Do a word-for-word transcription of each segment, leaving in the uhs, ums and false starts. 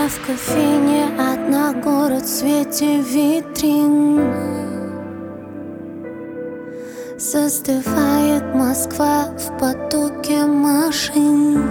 в кофейне одна, город в свете витрин. Застывает Москва в потоке машин.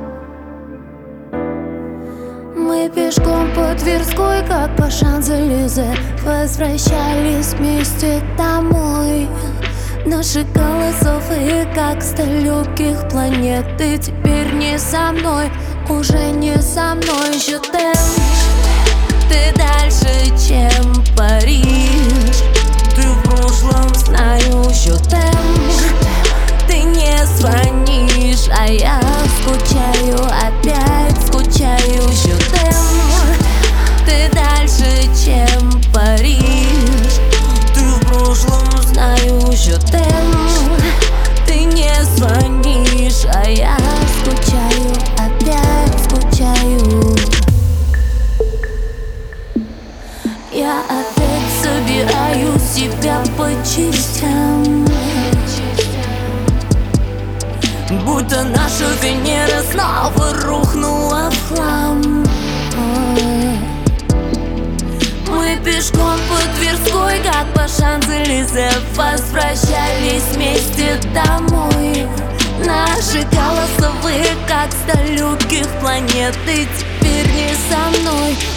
Мы пешком по Тверской, как по Шанзелизе, возвращались вместе домой. Наши голосовые, как с далеких планет. Ты теперь не со мной, уже не со мной. Je t'aime. Ты дальше, чем Париж. Ты в прошлом, знаю, je t'aime. Ты не звонишь, а я скучаю, опять скучаю, je t'aime. Ты дальше, чем Париж. Ты в прошлом, знаю, je t'aime. Ты не звонишь, а я скучаю, опять скучаю. Я опять собираю себя по частям, будто наша Венера снова рухнула в хлам. Мы пешком по Тверской, как по Шанзелизе, возвращались вместе домой. Наши голосовые, как с далеких планет. Ты теперь не со мной,